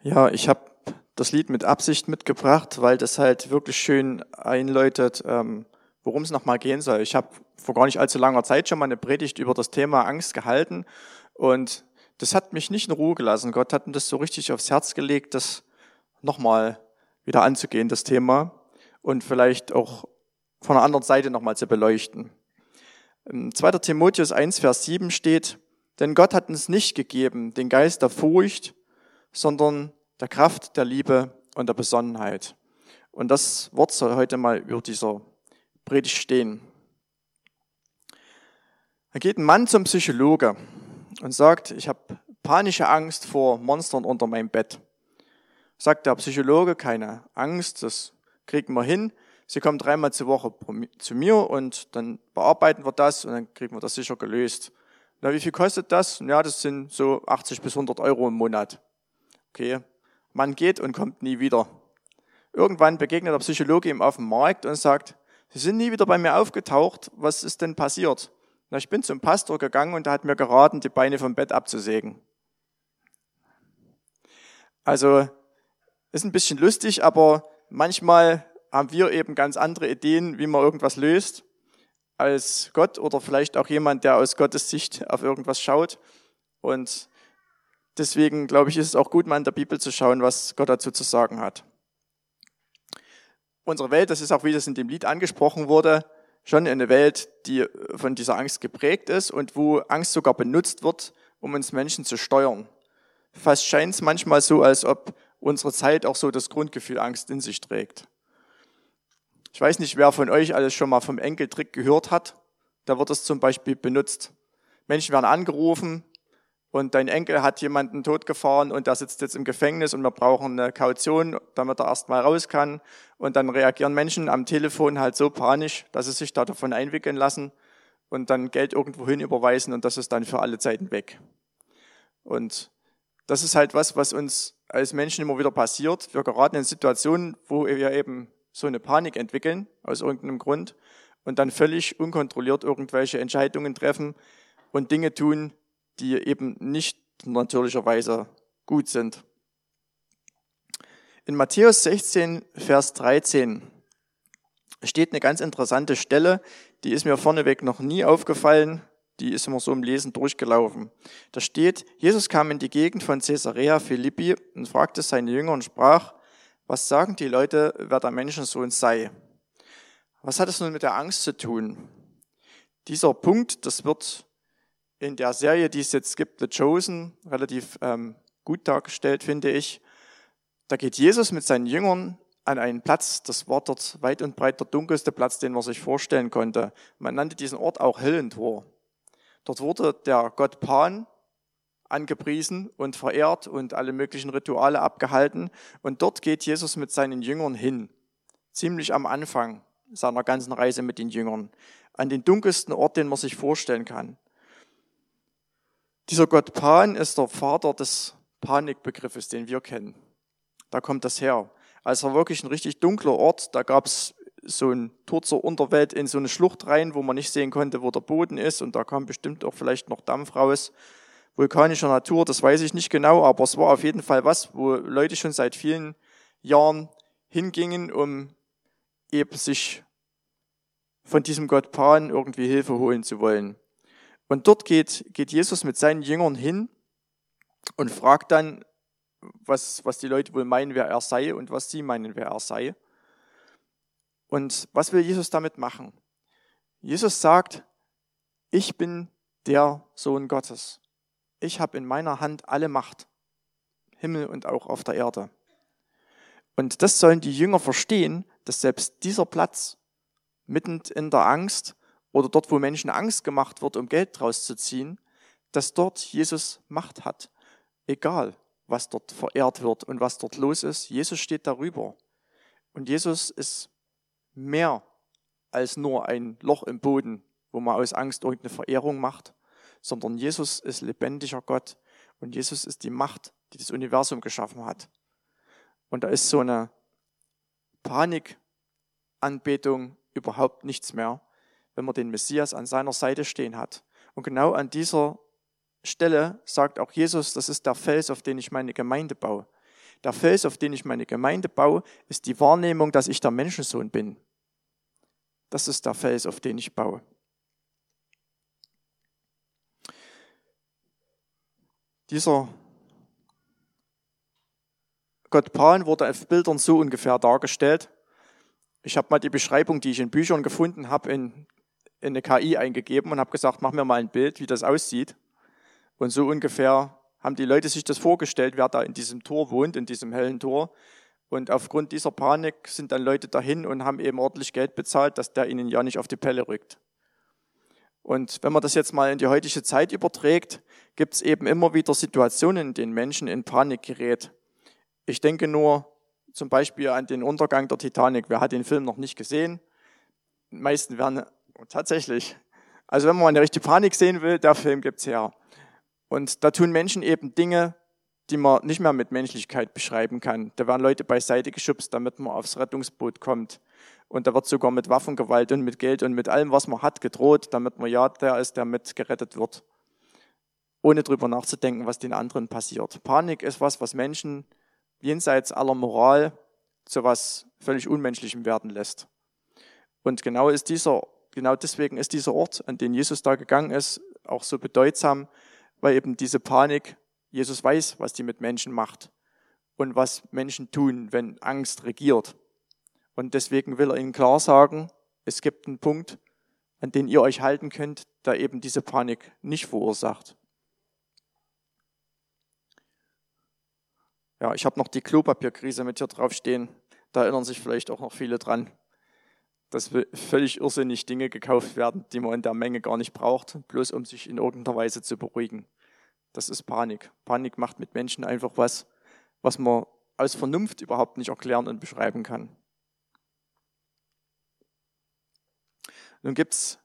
Ja, ich habe das Lied mit Absicht mitgebracht, weil das halt wirklich schön einläutet, worum es nochmal gehen soll. Ich habe vor gar nicht allzu langer Zeit schon mal eine Predigt über das Thema Angst gehalten und das hat mich nicht in Ruhe gelassen. Gott hat mir das so richtig aufs Herz gelegt, das nochmal wieder anzugehen, das Thema, und vielleicht auch von einer anderen Seite nochmal zu beleuchten. Im 2. Timotheus 1, Vers 7 steht: Denn Gott hat uns nicht gegeben den Geist der Furcht, sondern der Kraft, der Liebe und der Besonnenheit. Und das Wort soll heute mal über dieser Predigt stehen. Da geht ein Mann zum Psychologe und sagt: Ich habe panische Angst vor Monstern unter meinem Bett. Sagt der Psychologe: Keine Angst, das kriegen wir hin. Sie kommen 3-mal zur Woche zu mir und dann bearbeiten wir das und dann kriegen wir das sicher gelöst. Na, wie viel kostet das? Ja, das sind so 80 bis 100 Euro im Monat. Okay, man geht und kommt nie wieder. Irgendwann begegnet der Psychologe ihm auf dem Markt und sagt: Sie sind nie wieder bei mir aufgetaucht, was ist denn passiert? Na, ich bin zum Pastor gegangen und der hat mir geraten, die Beine vom Bett abzusägen. Also, ist ein bisschen lustig, aber manchmal haben wir eben ganz andere Ideen, wie man irgendwas löst, als Gott oder vielleicht auch jemand, der aus Gottes Sicht auf irgendwas schaut. Und deswegen, glaube ich, ist es auch gut, mal in der Bibel zu schauen, was Gott dazu zu sagen hat. Unsere Welt, das ist auch, wie das in dem Lied angesprochen wurde, schon eine Welt, die von dieser Angst geprägt ist und wo Angst sogar benutzt wird, um uns Menschen zu steuern. Fast scheint es manchmal so, als ob unsere Zeit auch so das Grundgefühl Angst in sich trägt. Ich weiß nicht, wer von euch alles schon mal vom Enkeltrick gehört hat. Da wird es zum Beispiel benutzt. Menschen werden angerufen und dein Enkel hat jemanden totgefahren und der sitzt jetzt im Gefängnis und wir brauchen eine Kaution, damit er erst mal raus kann. Und dann reagieren Menschen am Telefon halt so panisch, dass sie sich da davon einwickeln lassen und dann Geld irgendwohin überweisen und das ist dann für alle Zeiten weg. Und das ist halt was uns als Menschen immer wieder passiert. Wir geraten in Situationen, wo wir eben so eine Panik entwickeln, aus irgendeinem Grund, und dann völlig unkontrolliert irgendwelche Entscheidungen treffen und Dinge tun, die eben nicht natürlicherweise gut sind. In Matthäus 16, Vers 13 steht eine ganz interessante Stelle, die ist mir vorneweg noch nie aufgefallen, die ist immer so im Lesen durchgelaufen. Da steht: Jesus kam in die Gegend von Caesarea Philippi und fragte seine Jünger und sprach: Was sagen die Leute, wer der Menschensohn sei? Was hat es nun mit der Angst zu tun? Dieser Punkt, das wird in der Serie, die es jetzt gibt, The Chosen, relativ gut dargestellt, finde ich. Da geht Jesus mit seinen Jüngern an einen Platz, das war dort weit und breit der dunkelste Platz, den man sich vorstellen konnte. Man nannte diesen Ort auch Höllentor. Dort wurde der Gott Pan angepriesen und verehrt und alle möglichen Rituale abgehalten. Und dort geht Jesus mit seinen Jüngern hin, ziemlich am Anfang seiner ganzen Reise mit den Jüngern, an den dunkelsten Ort, den man sich vorstellen kann. Dieser Gott Pan ist der Vater des Panikbegriffes, den wir kennen. Da kommt das her. Also wirklich ein richtig dunkler Ort, da gab es so ein Tor zur Unterwelt in so eine Schlucht rein, wo man nicht sehen konnte, wo der Boden ist, und da kam bestimmt auch vielleicht noch Dampf raus. Vulkanischer Natur, das weiß ich nicht genau, aber es war auf jeden Fall was, wo Leute schon seit vielen Jahren hingingen, um eben sich von diesem Gott Pan irgendwie Hilfe holen zu wollen. Und dort geht Jesus mit seinen Jüngern hin und fragt dann, was die Leute wohl meinen, wer er sei und was sie meinen, wer er sei. Und was will Jesus damit machen? Jesus sagt: Ich bin der Sohn Gottes. Ich habe in meiner Hand alle Macht, Himmel und auch auf der Erde. Und das sollen die Jünger verstehen, dass selbst dieser Platz mitten in der Angst oder dort, wo Menschen Angst gemacht wird, um Geld draus zu ziehen, dass dort Jesus Macht hat. Egal, was dort verehrt wird und was dort los ist, Jesus steht darüber. Und Jesus ist mehr als nur ein Loch im Boden, wo man aus Angst irgendeine Verehrung macht, sondern Jesus ist lebendiger Gott und Jesus ist die Macht, die das Universum geschaffen hat. Und da ist so eine Panikanbetung überhaupt nichts mehr, wenn man den Messias an seiner Seite stehen hat. Und genau an dieser Stelle sagt auch Jesus: Das ist der Fels, auf den ich meine Gemeinde baue. Der Fels, auf den ich meine Gemeinde baue, ist die Wahrnehmung, dass ich der Menschensohn bin. Das ist der Fels, auf den ich baue. Dieser Gott Pan wurde auf Bildern so ungefähr dargestellt. Ich habe mal die Beschreibung, die ich in Büchern gefunden habe, in eine KI eingegeben und habe gesagt, mach mir mal ein Bild, wie das aussieht. Und so ungefähr haben die Leute sich das vorgestellt, wer da in diesem Tor wohnt, in diesem hellen Tor. Und aufgrund dieser Panik sind dann Leute dahin und haben eben ordentlich Geld bezahlt, dass der ihnen ja nicht auf die Pelle rückt. Und wenn man das jetzt mal in die heutige Zeit überträgt, gibt es eben immer wieder Situationen, in denen Menschen in Panik gerät. Ich denke nur zum Beispiel an den Untergang der Titanic. Wer hat den Film noch nicht gesehen? Die meisten werden tatsächlich. Also wenn man eine richtige Panik sehen will, der Film gibt's her. Und da tun Menschen eben Dinge, die man nicht mehr mit Menschlichkeit beschreiben kann. Da werden Leute beiseite geschubst, damit man aufs Rettungsboot kommt. Und da wird sogar mit Waffengewalt und mit Geld und mit allem, was man hat, gedroht, damit man ja der ist, der mit gerettet wird. Ohne drüber nachzudenken, was den anderen passiert. Panik ist was Menschen jenseits aller Moral zu was völlig Unmenschlichem werden lässt. Und genau deswegen ist dieser Ort, an den Jesus da gegangen ist, auch so bedeutsam, weil eben diese Panik, Jesus weiß, was die mit Menschen macht und was Menschen tun, wenn Angst regiert. Und deswegen will er ihnen klar sagen, es gibt einen Punkt, an den ihr euch halten könnt, der eben diese Panik nicht verursacht. Ja, ich habe noch die Klopapierkrise mit hier draufstehen. Da erinnern sich vielleicht auch noch viele dran, dass völlig irrsinnig Dinge gekauft werden, die man in der Menge gar nicht braucht, bloß um sich in irgendeiner Weise zu beruhigen. Das ist Panik. Panik macht mit Menschen einfach was man aus Vernunft überhaupt nicht erklären und beschreiben kann. Nun gibt es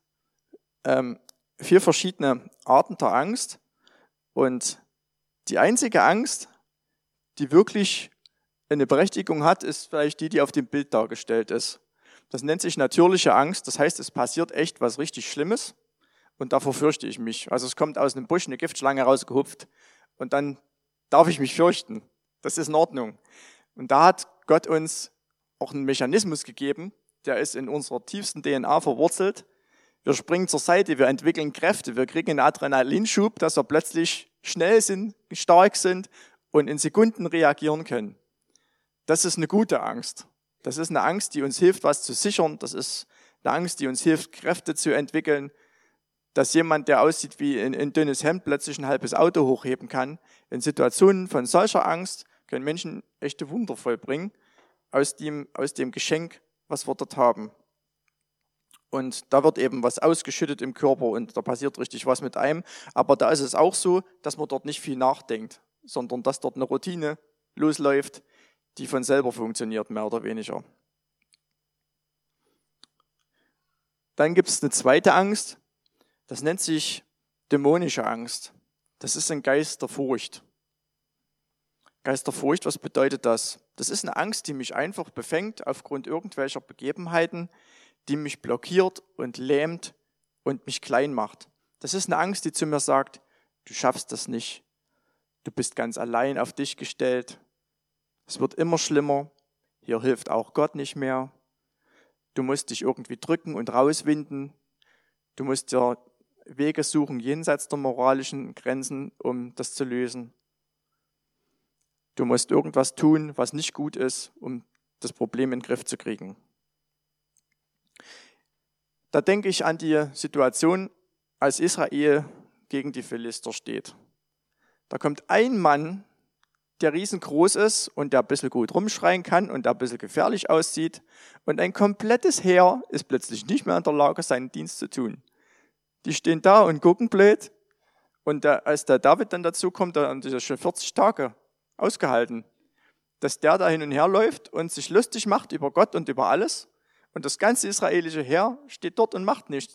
4 verschiedene Arten der Angst und die einzige Angst, die wirklich eine Berechtigung hat, ist vielleicht die auf dem Bild dargestellt ist. Das nennt sich natürliche Angst, das heißt, es passiert echt was richtig Schlimmes und davor fürchte ich mich. Also es kommt aus einem Busch eine Giftschlange rausgehupft und dann darf ich mich fürchten. Das ist in Ordnung. Und da hat Gott uns auch einen Mechanismus gegeben, der ist in unserer tiefsten DNA verwurzelt. Wir springen zur Seite, wir entwickeln Kräfte, wir kriegen einen Adrenalinschub, dass wir plötzlich schnell sind, stark sind und in Sekunden reagieren können. Das ist eine gute Angst. Das ist eine Angst, die uns hilft, was zu sichern. Das ist eine Angst, die uns hilft, Kräfte zu entwickeln. Dass jemand, der aussieht wie ein dünnes Hemd, plötzlich ein halbes Auto hochheben kann. In Situationen von solcher Angst können Menschen echte Wunder vollbringen aus dem Geschenk, was wir dort haben. Und da wird eben was ausgeschüttet im Körper und da passiert richtig was mit einem. Aber da ist es auch so, dass man dort nicht viel nachdenkt, sondern dass dort eine Routine losläuft, die von selber funktioniert, mehr oder weniger. Dann gibt es eine zweite Angst, das nennt sich dämonische Angst. Das ist ein Geist der Furcht. Geist der Furcht, was bedeutet das? Das ist eine Angst, die mich einfach befängt aufgrund irgendwelcher Begebenheiten, die mich blockiert und lähmt und mich klein macht. Das ist eine Angst, die zu mir sagt, du schaffst das nicht, du bist ganz allein auf dich gestellt, es wird immer schlimmer, hier hilft auch Gott nicht mehr, du musst dich irgendwie drücken und rauswinden, du musst dir Wege suchen jenseits der moralischen Grenzen, um das zu lösen. Du musst irgendwas tun, was nicht gut ist, um das Problem in den Griff zu kriegen. Da denke ich an die Situation, als Israel gegen die Philister steht. Da kommt ein Mann, der riesengroß ist und der ein bisschen gut rumschreien kann und der ein bisschen gefährlich aussieht. Und ein komplettes Heer ist plötzlich nicht mehr in der Lage, seinen Dienst zu tun. Die stehen da und gucken blöd. Und als der David dann dazu kommt, da haben die schon 40 Tage ausgehalten, dass der da hin und her läuft und sich lustig macht über Gott und über alles. Und das ganze israelische Heer steht dort und macht nichts.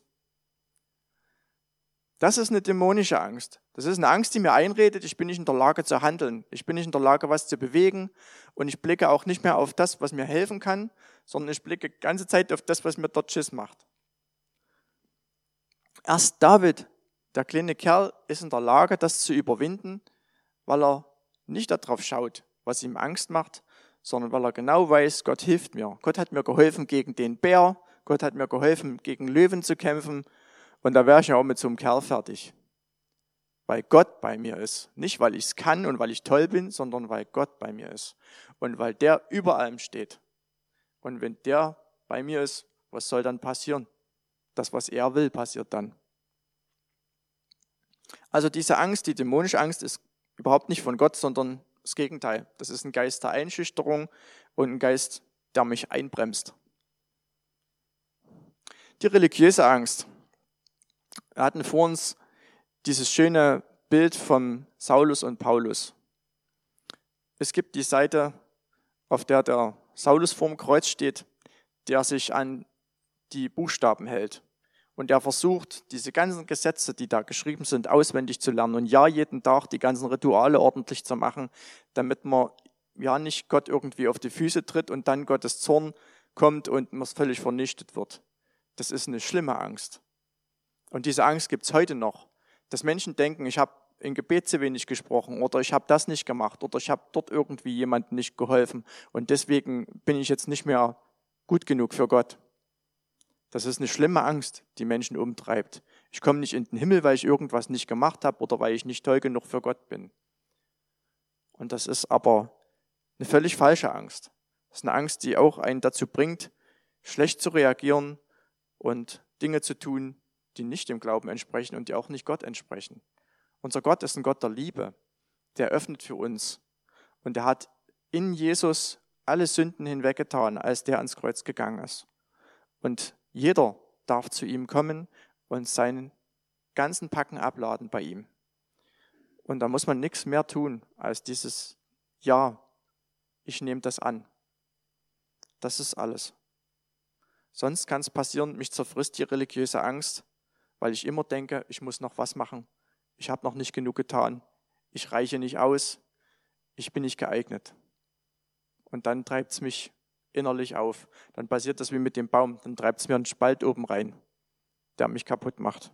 Das ist eine dämonische Angst. Das ist eine Angst, die mir einredet, ich bin nicht in der Lage zu handeln. Ich bin nicht in der Lage, was zu bewegen. Und ich blicke auch nicht mehr auf das, was mir helfen kann, sondern ich blicke die ganze Zeit auf das, was mir dort Schiss macht. Erst David, der kleine Kerl, ist in der Lage, das zu überwinden, weil er nicht darauf schaut, was ihm Angst macht, sondern weil er genau weiß, Gott hilft mir. Gott hat mir geholfen gegen den Bär, Gott hat mir geholfen, gegen Löwen zu kämpfen und da wäre ich ja auch mit so einem Kerl fertig. Weil Gott bei mir ist. Nicht, weil ich es kann und weil ich toll bin, sondern weil Gott bei mir ist. Und weil der über allem steht. Und wenn der bei mir ist, was soll dann passieren? Das, was er will, passiert dann. Also diese Angst, die dämonische Angst, ist überhaupt nicht von Gott, sondern das Gegenteil. Das ist ein Geist der Einschüchterung und ein Geist, der mich einbremst. Die religiöse Angst. Wir hatten vor uns dieses schöne Bild von Saulus und Paulus. Es gibt die Seite, auf der der Saulus vorm Kreuz steht, der sich an die Buchstaben hält. Und der versucht, diese ganzen Gesetze, die da geschrieben sind, auswendig zu lernen. Und ja, jeden Tag die ganzen Rituale ordentlich zu machen, damit man ja nicht Gott irgendwie auf die Füße tritt und dann Gottes Zorn kommt und man völlig vernichtet wird. Das ist eine schlimme Angst. Und diese Angst gibt es heute noch. Dass Menschen denken, ich habe im Gebet zu wenig gesprochen oder ich habe das nicht gemacht oder ich habe dort irgendwie jemandem nicht geholfen und deswegen bin ich jetzt nicht mehr gut genug für Gott. Das ist eine schlimme Angst, die Menschen umtreibt. Ich komme nicht in den Himmel, weil ich irgendwas nicht gemacht habe oder weil ich nicht toll genug für Gott bin. Und das ist aber eine völlig falsche Angst. Das ist eine Angst, die auch einen dazu bringt, schlecht zu reagieren und Dinge zu tun, die nicht dem Glauben entsprechen und die auch nicht Gott entsprechen. Unser Gott ist ein Gott der Liebe, der öffnet für uns. Und er hat in Jesus alle Sünden hinweggetan, als der ans Kreuz gegangen ist. Und jeder darf zu ihm kommen und seinen ganzen Packen abladen bei ihm. Und da muss man nichts mehr tun, als dieses Ja, ich nehme das an. Das ist alles. Sonst kann es passieren, mich zerfrisst die religiöse Angst, weil ich immer denke, ich muss noch was machen. Ich habe noch nicht genug getan. Ich reiche nicht aus. Ich bin nicht geeignet. Und dann treibt es mich innerlich auf. Dann passiert das wie mit dem Baum. Dann treibt es mir einen Spalt oben rein, der mich kaputt macht.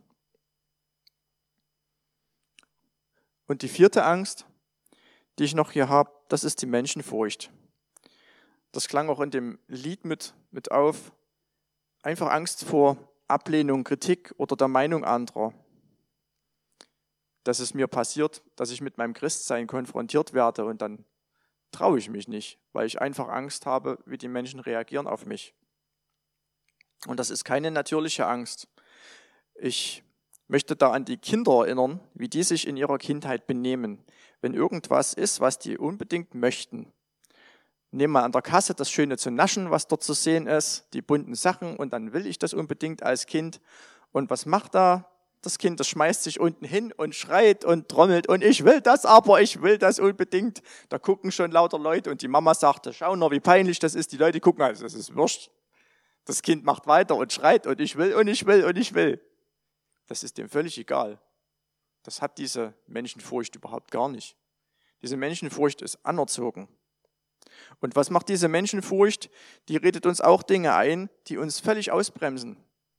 Und die vierte Angst, die ich noch hier habe, das ist die Menschenfurcht. Das klang auch in dem Lied mit auf. Einfach Angst vor Ablehnung, Kritik oder der Meinung anderer. Dass es mir passiert, dass ich mit meinem Christsein konfrontiert werde und dann traue ich mich nicht, weil ich einfach Angst habe, wie die Menschen reagieren auf mich. Und das ist keine natürliche Angst. Ich möchte da an die Kinder erinnern, wie die sich in ihrer Kindheit benehmen. Wenn irgendwas ist, was die unbedingt möchten, nehmen wir an der Kasse das Schöne zu naschen, was dort zu sehen ist, die bunten Sachen und dann will ich das unbedingt als Kind. Und was macht da das Kind? Das schmeißt sich unten hin und schreit und trommelt und ich will das aber, ich will das unbedingt. Da gucken schon lauter Leute und die Mama sagte, schau nur, wie peinlich das ist. Die Leute gucken, also das ist wurscht. Das Kind macht weiter und schreit und ich will und ich will und ich will. Das ist dem völlig egal. Das hat diese Menschenfurcht überhaupt gar nicht. Diese Menschenfurcht ist anerzogen. Und was macht diese Menschenfurcht? Die redet uns auch Dinge ein, die uns völlig ausbremsen.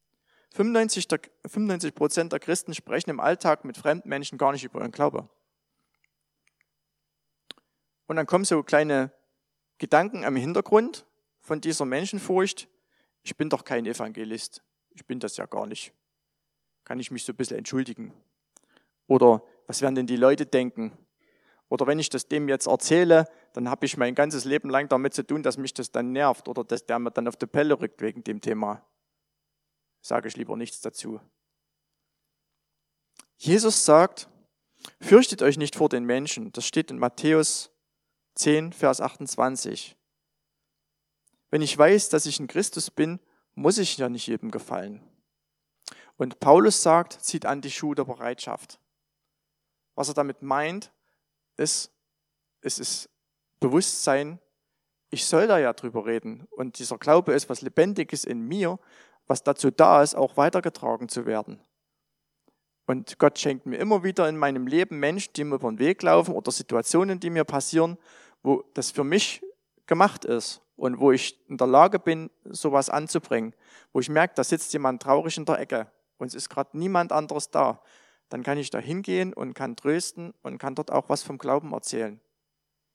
95% der Christen sprechen im Alltag mit fremden Menschen gar nicht über ihren Glauben. Und dann kommen so kleine Gedanken am Hintergrund von dieser Menschenfurcht. Ich bin doch kein Evangelist. Ich bin das ja gar nicht. Kann ich mich so ein bisschen entschuldigen? Oder was werden denn die Leute denken? Oder wenn ich das dem jetzt erzähle, dann habe ich mein ganzes Leben lang damit zu tun, dass mich das dann nervt oder dass der mir dann auf die Pelle rückt wegen dem Thema. Sage ich lieber nichts dazu. Jesus sagt, fürchtet euch nicht vor den Menschen. Das steht in Matthäus 10, Vers 28. Wenn ich weiß, dass ich in Christus bin, muss ich ja nicht jedem gefallen. Und Paulus sagt, zieht an die Schuhe der Bereitschaft. Was er damit meint, ist, es ist Bewusstsein, ich soll da ja drüber reden. Und dieser Glaube ist was Lebendiges in mir, was dazu da ist, auch weitergetragen zu werden. Und Gott schenkt mir immer wieder in meinem Leben Menschen, die mir über den Weg laufen oder Situationen, die mir passieren, wo das für mich gemacht ist und wo ich in der Lage bin, sowas anzubringen. Wo ich merke, da sitzt jemand traurig in der Ecke und es ist gerade niemand anderes da. Dann kann ich da hingehen und kann trösten und kann dort auch was vom Glauben erzählen.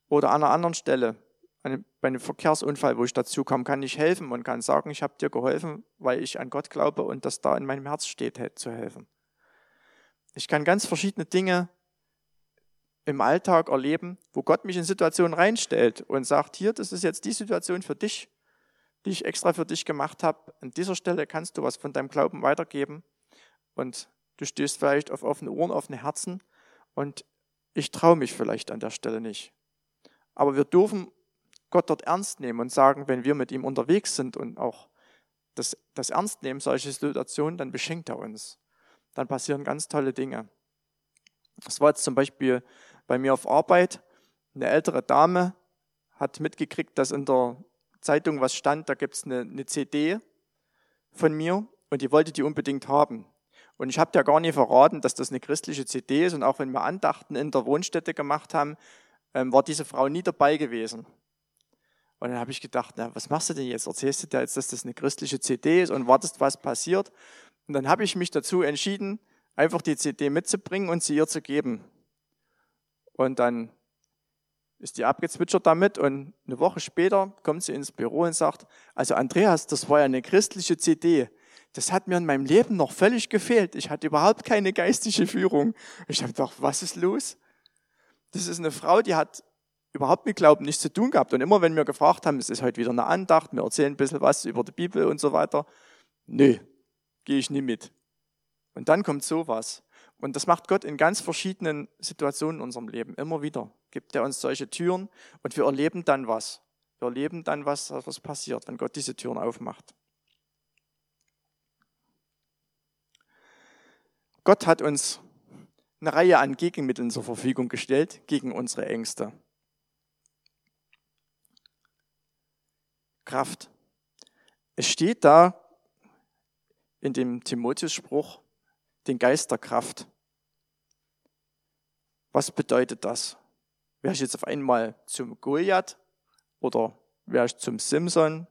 Oder an einer anderen Stelle, bei einem Verkehrsunfall, wo ich dazu komme, kann ich helfen und kann sagen, ich habe dir geholfen, weil ich an Gott glaube und das da in meinem Herz steht, zu helfen. Ich kann ganz verschiedene Dinge im Alltag erleben, wo Gott mich in Situationen reinstellt und sagt, hier, das ist jetzt die Situation für dich, die ich extra für dich gemacht habe. An dieser Stelle kannst du was von deinem Glauben weitergeben und du stößt vielleicht auf offene Ohren, offene Herzen und ich traue mich vielleicht an der Stelle nicht. Aber wir dürfen Gott dort ernst nehmen und sagen, wenn wir mit ihm unterwegs sind und auch das ernst nehmen, solche Situationen, dann beschenkt er uns. Dann passieren ganz tolle Dinge. Das war jetzt zum Beispiel bei mir auf Arbeit. Eine ältere Dame hat mitgekriegt, dass in der Zeitung was stand, da gibt es eine CD von mir und die wollte die unbedingt haben. Und ich habe der gar nicht verraten, dass das eine christliche CD ist und auch wenn wir Andachten in der Wohnstätte gemacht haben, war diese Frau nie dabei gewesen. Und dann habe ich gedacht, na, was machst du denn jetzt? Erzählst du dir jetzt, dass das eine christliche CD ist und wartest, was passiert? Und dann habe ich mich dazu entschieden, einfach die CD mitzubringen und sie ihr zu geben. Und dann ist die abgezwitschert damit und eine Woche später kommt sie ins Büro und sagt, also Andreas, das war ja eine christliche CD. Das hat mir in meinem Leben noch völlig gefehlt. Ich hatte überhaupt keine geistige Führung. Ich habe gedacht, was ist los? Das ist eine Frau, die hat überhaupt mit Glauben nichts zu tun gehabt. Und immer wenn wir gefragt haben, es ist heute wieder eine Andacht, wir erzählen ein bisschen was über die Bibel und so weiter. Nö, gehe ich nie mit. Und dann kommt sowas. Und das macht Gott in ganz verschiedenen Situationen in unserem Leben. Immer wieder gibt er uns solche Türen und wir erleben dann was. Wir erleben dann was passiert, wenn Gott diese Türen aufmacht. Gott hat uns eine Reihe an Gegenmitteln zur Verfügung gestellt gegen unsere Ängste. Kraft. Es steht da in dem Timotheus-Spruch, den Geist der Kraft. Was bedeutet das? Wäre ich jetzt auf einmal zum Goliath oder wäre ich zum Simson?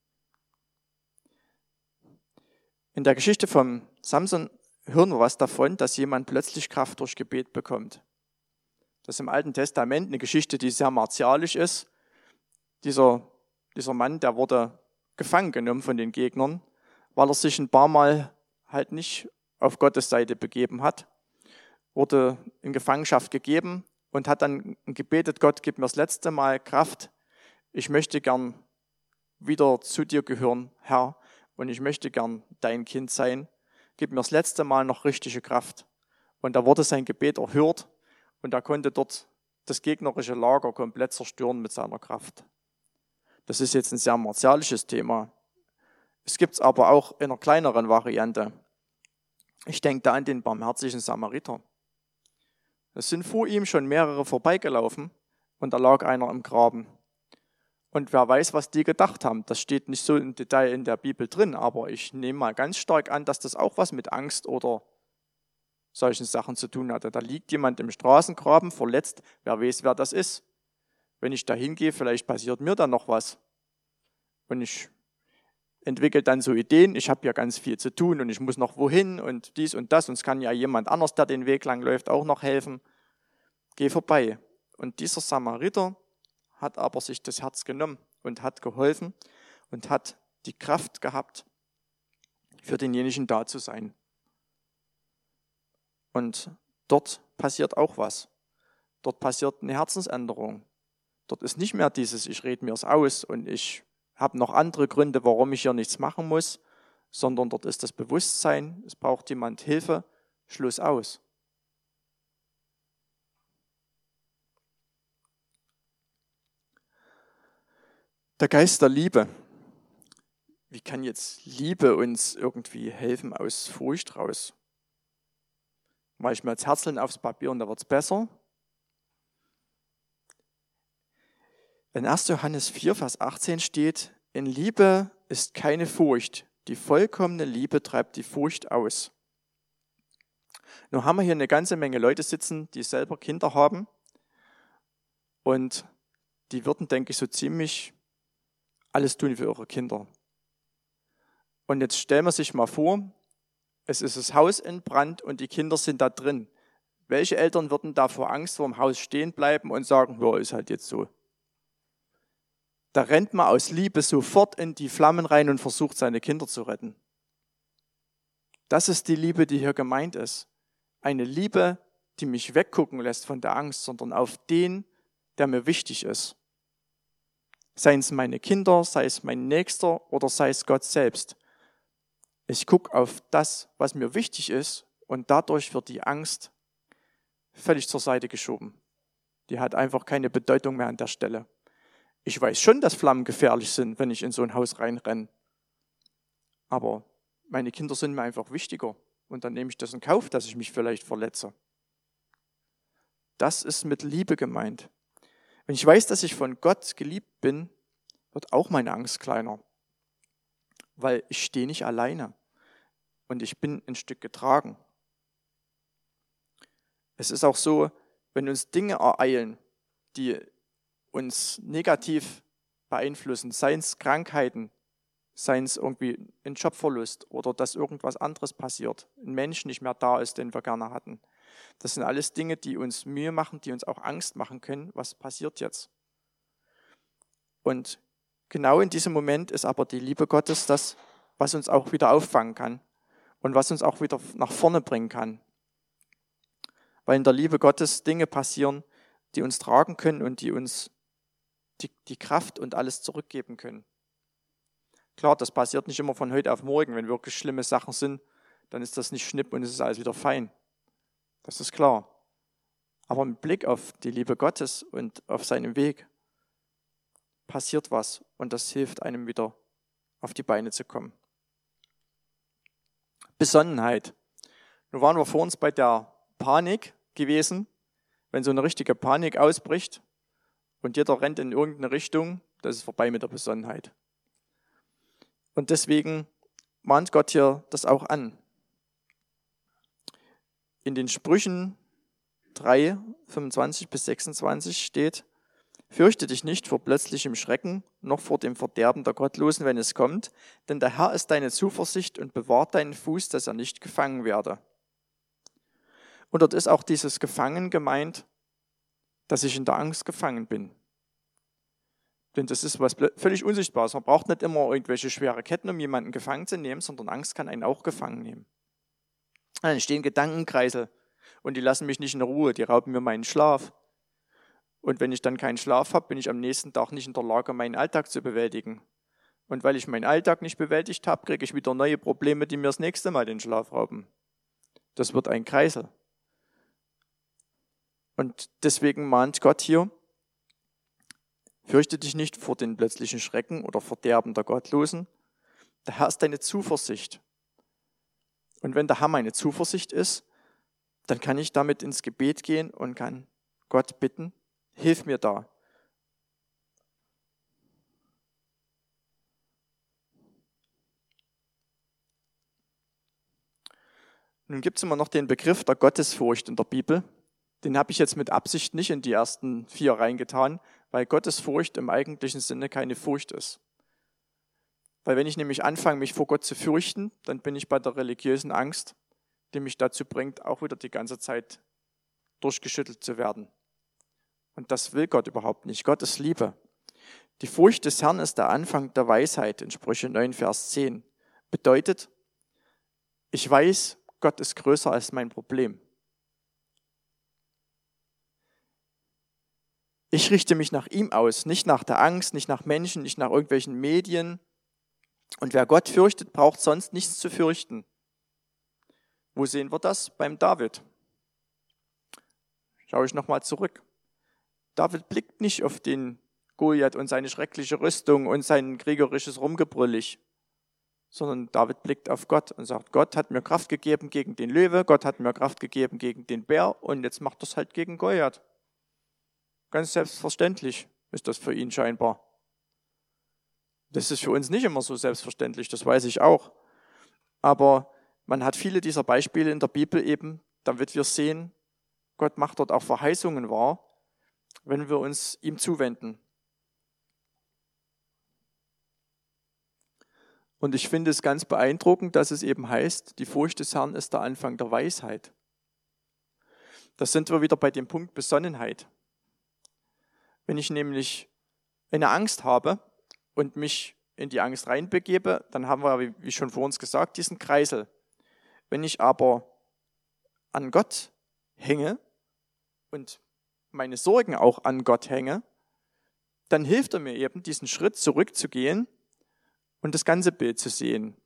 In der Geschichte vom Samson hören wir was davon, dass jemand plötzlich Kraft durch Gebet bekommt. Das ist im Alten Testament eine Geschichte, die sehr martialisch ist. Dieser Mann, der wurde gefangen genommen von den Gegnern, weil er sich ein paar Mal halt nicht auf Gottes Seite begeben hat, wurde in Gefangenschaft gegeben und hat dann gebetet, Gott, gib mir das letzte Mal Kraft. Ich möchte gern wieder zu dir gehören, Herr, und ich möchte gern dein Kind sein. Gib mir das letzte Mal noch richtige Kraft. Und da wurde sein Gebet erhört und er konnte dort das gegnerische Lager komplett zerstören mit seiner Kraft. Das ist jetzt ein sehr martialisches Thema. Es gibt es aber auch in einer kleineren Variante. Ich denke da an den barmherzigen Samariter. Es sind vor ihm schon mehrere vorbeigelaufen und da lag einer im Graben. Und wer weiß, was die gedacht haben. Das steht nicht so im Detail in der Bibel drin, aber ich nehme mal ganz stark an, dass das auch was mit Angst oder solchen Sachen zu tun hatte. Da liegt jemand im Straßengraben verletzt, wer weiß, wer das ist. Wenn ich da hingehe, vielleicht passiert mir dann noch was. Und ich entwickle dann so Ideen, ich habe ja ganz viel zu tun und ich muss noch wohin und dies und das und es kann ja jemand anders, der den Weg lang läuft, auch noch helfen. Geh vorbei. Und dieser Samariter hat aber sich das Herz genommen und hat geholfen und hat die Kraft gehabt, für denjenigen da zu sein. Und dort passiert auch was. Dort passiert eine Herzensänderung. Dort ist nicht mehr dieses, ich rede mir es aus und ich habe noch andere Gründe, warum ich hier nichts machen muss, sondern dort ist das Bewusstsein, es braucht jemand Hilfe, Schluss aus. Der Geist der Liebe. Wie kann jetzt Liebe uns irgendwie helfen aus Furcht raus? Mache ich mir jetzt Herzchen aufs Papier und da wird es besser. In 1. Johannes 4, Vers 18 steht, in Liebe ist keine Furcht. Die vollkommene Liebe treibt die Furcht aus. Nun haben wir hier eine ganze Menge Leute sitzen, die selber Kinder haben. Und die würden, denke ich, so ziemlich alles tun für ihre Kinder. Und jetzt stellen wir sich mal vor, es ist das Haus in Brand und die Kinder sind da drin. Welche Eltern würden da vor Angst vor dem Haus stehen bleiben und sagen, ja, ist halt jetzt so. Da rennt man aus Liebe sofort in die Flammen rein und versucht, seine Kinder zu retten. Das ist die Liebe, die hier gemeint ist. Eine Liebe, die mich weggucken lässt von der Angst, sondern auf den, der mir wichtig ist. Seien es meine Kinder, sei es mein Nächster oder sei es Gott selbst. Ich gucke auf das, was mir wichtig ist, und dadurch wird die Angst völlig zur Seite geschoben. Die hat einfach keine Bedeutung mehr an der Stelle. Ich weiß schon, dass Flammen gefährlich sind, wenn ich in so ein Haus reinrenne. Aber meine Kinder sind mir einfach wichtiger. Und dann nehme ich das in Kauf, dass ich mich vielleicht verletze. Das ist mit Liebe gemeint. Wenn ich weiß, dass ich von Gott geliebt bin, wird auch meine Angst kleiner. Weil ich stehe nicht alleine. Und ich bin ein Stück getragen. Es ist auch so, wenn uns Dinge ereilen, die uns negativ beeinflussen, seien es Krankheiten, seien es irgendwie ein Jobverlust oder dass irgendwas anderes passiert, ein Mensch nicht mehr da ist, den wir gerne hatten. Das sind alles Dinge, die uns Mühe machen, die uns auch Angst machen können. Was passiert jetzt? Und genau in diesem Moment ist aber die Liebe Gottes das, was uns auch wieder auffangen kann und was uns auch wieder nach vorne bringen kann. Weil in der Liebe Gottes Dinge passieren, die uns tragen können und die uns die Kraft und alles zurückgeben können. Klar, das passiert nicht immer von heute auf morgen. Wenn wirklich schlimme Sachen sind, dann ist das nicht schnipp und es ist alles wieder fein. Das ist klar. Aber mit Blick auf die Liebe Gottes und auf seinen Weg passiert was und das hilft einem wieder auf die Beine zu kommen. Besonnenheit. Nun waren wir vor uns bei der Panik gewesen. Wenn so eine richtige Panik ausbricht und jeder rennt in irgendeine Richtung, das ist vorbei mit der Besonnenheit. Und deswegen mahnt Gott hier das auch an. In den Sprüchen 3, 25 bis 26 steht: Fürchte dich nicht vor plötzlichem Schrecken, noch vor dem Verderben der Gottlosen, wenn es kommt, denn der Herr ist deine Zuversicht und bewahrt deinen Fuß, dass er nicht gefangen werde. Und dort ist auch dieses Gefangen gemeint, dass ich in der Angst gefangen bin. Denn das ist was völlig Unsichtbares. Man braucht nicht immer irgendwelche schwere Ketten, um jemanden gefangen zu nehmen, sondern Angst kann einen auch gefangen nehmen. Dann entstehen Gedankenkreisel und die lassen mich nicht in Ruhe, die rauben mir meinen Schlaf. Und wenn ich dann keinen Schlaf habe, bin ich am nächsten Tag nicht in der Lage, meinen Alltag zu bewältigen. Und weil ich meinen Alltag nicht bewältigt habe, kriege ich wieder neue Probleme, die mir das nächste Mal den Schlaf rauben. Das wird ein Kreisel. Und deswegen mahnt Gott hier: Fürchte dich nicht vor den plötzlichen Schrecken oder Verderben der Gottlosen. Der Herr ist deine Zuversicht. Und wenn der Herr meine Zuversicht ist, dann kann ich damit ins Gebet gehen und kann Gott bitten: Hilf mir da. Nun gibt es immer noch den Begriff der Gottesfurcht in der Bibel. Den habe ich jetzt mit Absicht nicht in die ersten 4 reingetan, weil Gottesfurcht im eigentlichen Sinne keine Furcht ist. Weil wenn ich nämlich anfange, mich vor Gott zu fürchten, dann bin ich bei der religiösen Angst, die mich dazu bringt, auch wieder die ganze Zeit durchgeschüttelt zu werden. Und das will Gott überhaupt nicht. Gott ist Liebe. Die Furcht des Herrn ist der Anfang der Weisheit in Sprüche 9, Vers 10. Bedeutet, ich weiß, Gott ist größer als mein Problem. Ich richte mich nach ihm aus, nicht nach der Angst, nicht nach Menschen, nicht nach irgendwelchen Medien. Und wer Gott fürchtet, braucht sonst nichts zu fürchten. Wo sehen wir das? Beim David. Schaue ich nochmal zurück. David blickt nicht auf den Goliath und seine schreckliche Rüstung und sein kriegerisches Rumgebrüllig, sondern David blickt auf Gott und sagt: Gott hat mir Kraft gegeben gegen den Löwe, Gott hat mir Kraft gegeben gegen den Bär und jetzt macht er es halt gegen Goliath. Ganz selbstverständlich ist das für ihn scheinbar. Das ist für uns nicht immer so selbstverständlich, das weiß ich auch. Aber man hat viele dieser Beispiele in der Bibel eben, damit wir sehen, Gott macht dort auch Verheißungen wahr, wenn wir uns ihm zuwenden. Und ich finde es ganz beeindruckend, dass es eben heißt, die Furcht des Herrn ist der Anfang der Weisheit. Da sind wir wieder bei dem Punkt Besonnenheit. Wenn ich nämlich eine Angst habe und mich in die Angst reinbegebe, dann haben wir, wie schon vor uns gesagt, diesen Kreisel. Wenn ich aber an Gott hänge und meine Sorgen auch an Gott hänge, dann hilft er mir eben, diesen Schritt zurückzugehen und das ganze Bild zu sehen.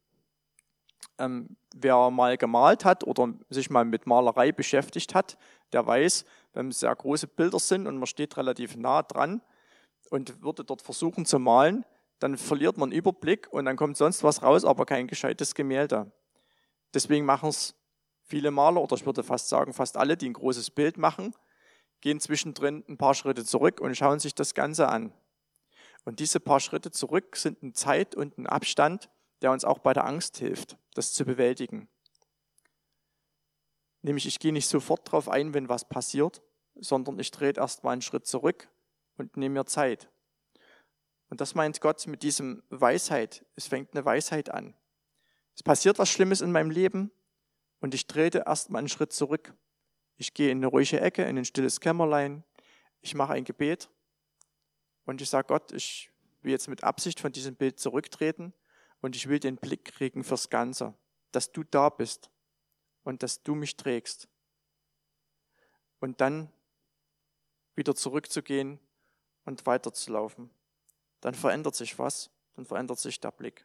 Wer mal gemalt hat oder sich mal mit Malerei beschäftigt hat, der weiß, wenn sehr große Bilder sind und man steht relativ nah dran und würde dort versuchen zu malen, dann verliert man Überblick und dann kommt sonst was raus, aber kein gescheites Gemälde. Deswegen machen es viele Maler, oder ich würde fast sagen, fast alle, die ein großes Bild machen, gehen zwischendrin ein paar Schritte zurück und schauen sich das Ganze an. Und diese paar Schritte zurück sind eine Zeit und ein Abstand, der uns auch bei der Angst hilft, das zu bewältigen. Nämlich, ich gehe nicht sofort drauf ein, wenn was passiert, sondern ich drehe erst mal einen Schritt zurück und nehme mir Zeit. Und das meint Gott mit diesem Weisheit. Es fängt eine Weisheit an. Es passiert was Schlimmes in meinem Leben und ich trete erst mal einen Schritt zurück. Ich gehe in eine ruhige Ecke, in ein stilles Kämmerlein. Ich mache ein Gebet und ich sage Gott, ich will jetzt mit Absicht von diesem Bild zurücktreten und ich will den Blick kriegen fürs Ganze, dass du da bist und dass du mich trägst. Und dann wieder zurückzugehen und weiterzulaufen. Dann verändert sich was, dann verändert sich der Blick.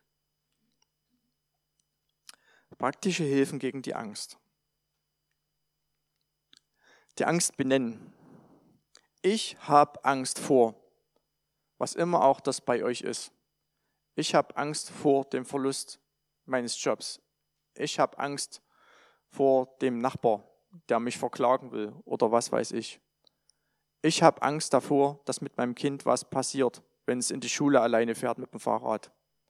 Praktische Hilfen gegen die Angst. Die Angst benennen. Ich habe Angst vor, was immer auch das bei euch ist. Ich habe Angst vor dem Verlust meines Jobs. Ich habe Angst vor dem Nachbar, der mich verklagen will oder was weiß ich. Ich habe Angst davor, dass mit meinem Kind was passiert, wenn es in die Schule alleine fährt mit dem Fahrrad.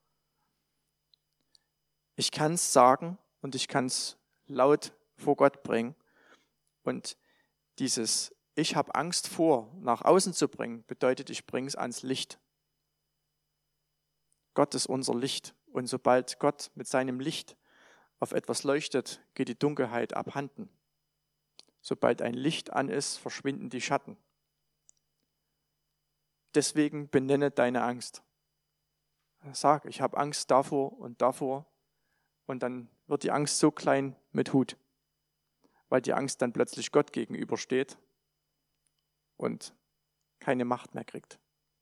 Ich kann es sagen und ich kann es laut vor Gott bringen. Und dieses Ich habe Angst vor nach außen zu bringen, bedeutet, ich bringe es ans Licht. Gott ist unser Licht. Und sobald Gott mit seinem Licht auf etwas leuchtet, geht die Dunkelheit abhanden. Sobald ein Licht an ist, verschwinden die Schatten. Deswegen benenne deine Angst. Sag, ich habe Angst davor und davor. Und dann wird die Angst so klein mit Hut, weil die Angst dann plötzlich Gott gegenübersteht und keine Macht mehr kriegt.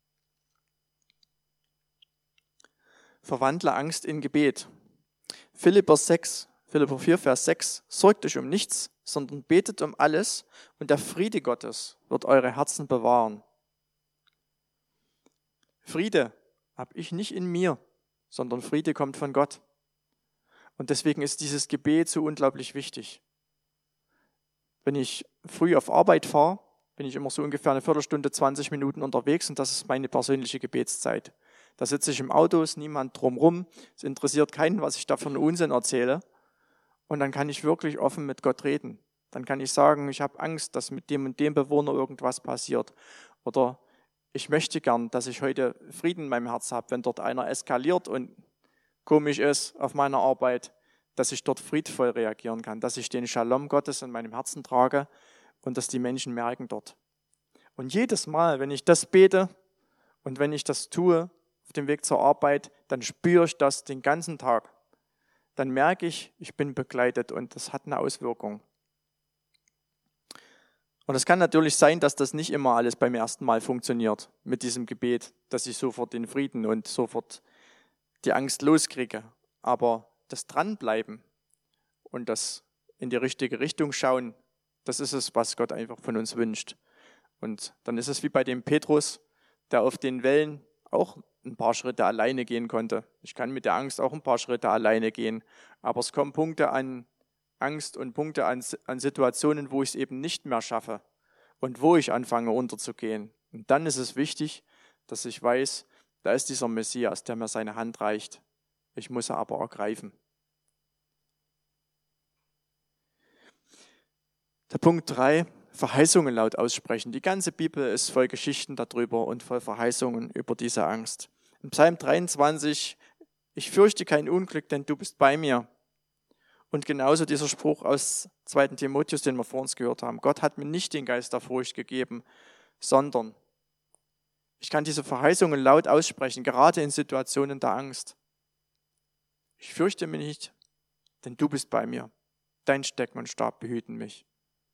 Verwandle Angst in Gebet. Philipper 4, Vers 6. Sorgt euch um nichts, sondern betet um alles und der Friede Gottes wird eure Herzen bewahren. Friede habe ich nicht in mir, sondern Friede kommt von Gott. Und deswegen ist dieses Gebet so unglaublich wichtig. Wenn ich früh auf Arbeit fahre, bin ich immer so ungefähr eine Viertelstunde, 20 Minuten unterwegs und das ist meine persönliche Gebetszeit. Da sitze ich im Auto, ist niemand drumherum, es interessiert keinen, was ich da für einen Unsinn erzähle. Und dann kann ich wirklich offen mit Gott reden. Dann kann ich sagen, ich habe Angst, dass mit dem und dem Bewohner irgendwas passiert. Oder ich möchte gern, dass ich heute Frieden in meinem Herz habe, wenn dort einer eskaliert und komisch ist auf meiner Arbeit, dass ich dort friedvoll reagieren kann, dass ich den Shalom Gottes in meinem Herzen trage und dass die Menschen merken dort. Und jedes Mal, wenn ich das bete und wenn ich das tue auf dem Weg zur Arbeit, dann spüre ich das den ganzen Tag. Dann merke ich, ich bin begleitet und das hat eine Auswirkung. Und es kann natürlich sein, dass das nicht immer alles beim ersten Mal funktioniert mit diesem Gebet, dass ich sofort den Frieden und sofort die Angst loskriege. Aber das Dranbleiben und das in die richtige Richtung schauen, das ist es, was Gott einfach von uns wünscht. Und dann ist es wie bei dem Petrus, der auf den Wellen auch ein paar Schritte alleine gehen konnte. Ich kann mit der Angst auch ein paar Schritte alleine gehen, aber es kommen Punkte an Angst und Punkte an Situationen, wo ich es eben nicht mehr schaffe und wo ich anfange unterzugehen. Und dann ist es wichtig, dass ich weiß, da ist dieser Messias, der mir seine Hand reicht. Ich muss er aber ergreifen. Der Punkt 3, Verheißungen laut aussprechen. Die ganze Bibel ist voll Geschichten darüber und voll Verheißungen über diese Angst. Im Psalm 23, ich fürchte kein Unglück, denn du bist bei mir. Und genauso dieser Spruch aus 2. Timotheus, den wir vor uns gehört haben. Gott hat mir nicht den Geist der Furcht gegeben, sondern Ich kann diese Verheißungen laut aussprechen, gerade in Situationen der Angst. Ich fürchte mich nicht, denn du bist bei mir. Dein Stecken und Stab behüten mich.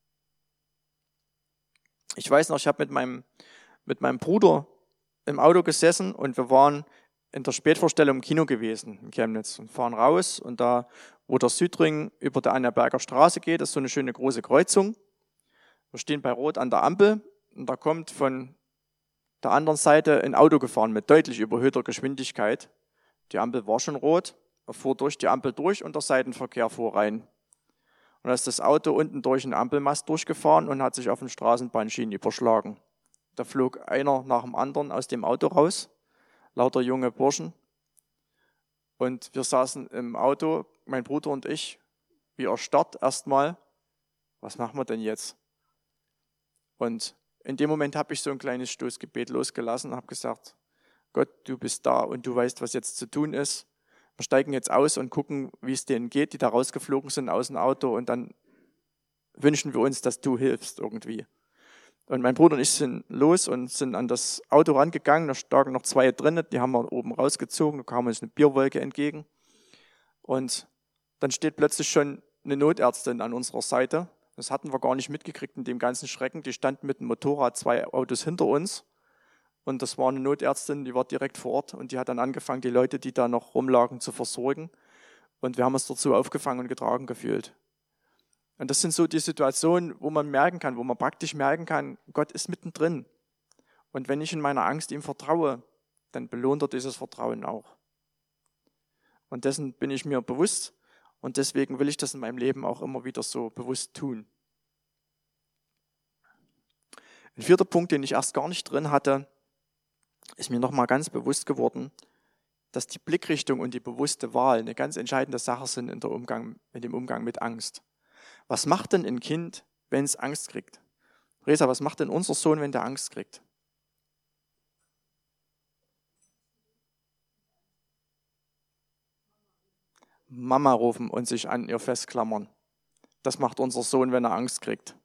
Ich weiß noch, ich habe mit meinem Bruder im Auto gesessen und wir waren in der Spätvorstellung im Kino gewesen in Chemnitz und fahren raus und da, wo der Südring über der Annaberger Straße geht, ist so eine schöne große Kreuzung. Wir stehen bei Rot an der Ampel und da kommt von der anderen Seite ein Auto gefahren mit deutlich überhöhter Geschwindigkeit. Die Ampel war schon rot, er fuhr durch die Ampel durch und der Seitenverkehr fuhr rein. Und da ist das Auto unten durch einen Ampelmast durchgefahren und hat sich auf den Straßenbahnschienen überschlagen. Da flog einer nach dem anderen aus dem Auto raus, lauter junge Burschen. Und wir saßen im Auto, mein Bruder und ich, wie erstarrt erstmal, was machen wir denn jetzt? Und in dem Moment habe ich so ein kleines Stoßgebet losgelassen und habe gesagt, Gott, du bist da und du weißt, was jetzt zu tun ist. Wir steigen jetzt aus und gucken, wie es denen geht, die da rausgeflogen sind aus dem Auto und dann wünschen wir uns, dass du hilfst irgendwie. Und mein Bruder und ich sind los und sind an das Auto rangegangen, da staken noch 2 drinnen, die haben wir oben rausgezogen, da kam uns eine Bierwolke entgegen. Und dann steht plötzlich schon eine Notärztin an unserer Seite. Das hatten wir gar nicht mitgekriegt in dem ganzen Schrecken. Die standen mit dem Motorrad 2 Autos hinter uns. Und das war eine Notärztin, die war direkt vor Ort. Und die hat dann angefangen, die Leute, die da noch rumlagen, zu versorgen. Und wir haben uns dazu aufgefangen und getragen gefühlt. Und das sind so die Situationen, wo man merken kann, wo man praktisch merken kann, Gott ist mittendrin. Und wenn ich in meiner Angst ihm vertraue, dann belohnt er dieses Vertrauen auch. Und dessen bin ich mir bewusst. Und deswegen will ich das in meinem Leben auch immer wieder so bewusst tun. Ein 4. Punkt, den ich erst gar nicht drin hatte, ist mir nochmal ganz bewusst geworden, dass die Blickrichtung und die bewusste Wahl eine ganz entscheidende Sache sind in dem Umgang mit Angst. Was macht denn ein Kind, wenn es Angst kriegt? Resa, was macht denn unser Sohn, wenn der Angst kriegt? Mama rufen und sich an ihr festklammern. Das macht unser Sohn, wenn er Angst kriegt.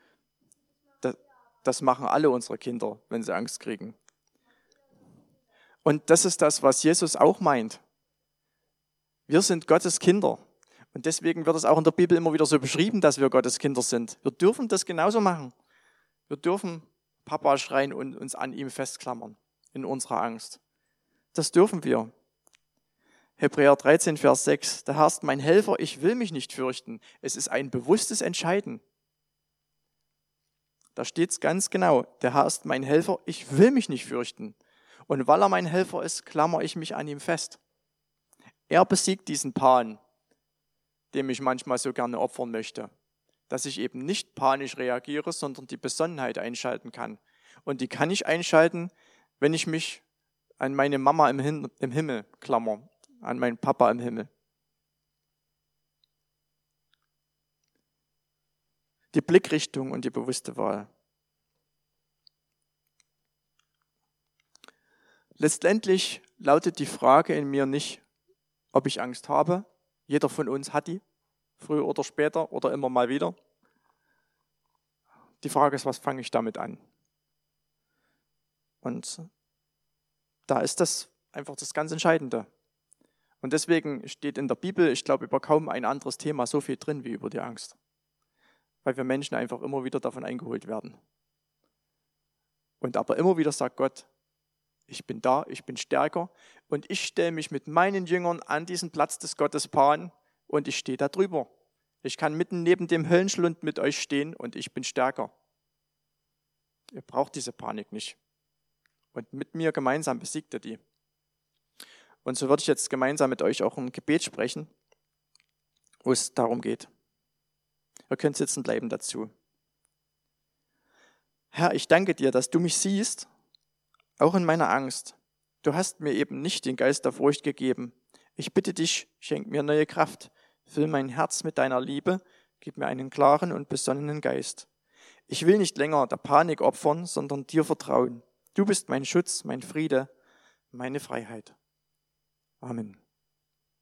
Das machen alle unsere Kinder, wenn sie Angst kriegen. Und das ist das, was Jesus auch meint. Wir sind Gottes Kinder. Und deswegen wird es auch in der Bibel immer wieder so beschrieben, dass wir Gottes Kinder sind. Wir dürfen das genauso machen. Wir dürfen Papa schreien und uns an ihm festklammern in unserer Angst. Das dürfen wir. Hebräer 13, Vers 6. Der Herr ist mein Helfer, ich will mich nicht fürchten. Es ist ein bewusstes Entscheiden. Da steht es ganz genau. Der Herr ist mein Helfer, ich will mich nicht fürchten. Und weil er mein Helfer ist, klammere ich mich an ihm fest. Er besiegt diesen Pan, dem ich manchmal so gerne opfern möchte. Dass ich eben nicht panisch reagiere, sondern die Besonnenheit einschalten kann. Und die kann ich einschalten, wenn ich mich an meine Mama im Himmel klammer, an meinen Papa im Himmel. Die Blickrichtung und die bewusste Wahl. Letztendlich lautet die Frage in mir nicht, ob ich Angst habe. Jeder von uns hat die, früher oder später oder immer mal wieder. Die Frage ist, was fange ich damit an? Und da ist das einfach das ganz Entscheidende. Und deswegen steht in der Bibel, ich glaube, über kaum ein anderes Thema so viel drin wie über die Angst. Weil wir Menschen einfach immer wieder davon eingeholt werden. Und aber immer wieder sagt Gott, ich bin da, ich bin stärker und ich stelle mich mit meinen Jüngern an diesen Platz des Gottes Pan und ich stehe da drüber. Ich kann mitten neben dem Höllenschlund mit euch stehen und ich bin stärker. Ihr braucht diese Panik nicht. Und mit mir gemeinsam besiegt ihr die. Und so würde ich jetzt gemeinsam mit euch auch ein Gebet sprechen, wo es darum geht. Ihr könnt sitzen bleiben dazu. Herr, ich danke dir, dass du mich siehst, auch in meiner Angst. Du hast mir eben nicht den Geist der Furcht gegeben. Ich bitte dich, schenk mir neue Kraft. Füll mein Herz mit deiner Liebe, gib mir einen klaren und besonnenen Geist. Ich will nicht länger der Panik opfern, sondern dir vertrauen. Du bist mein Schutz, mein Friede, meine Freiheit. Amen.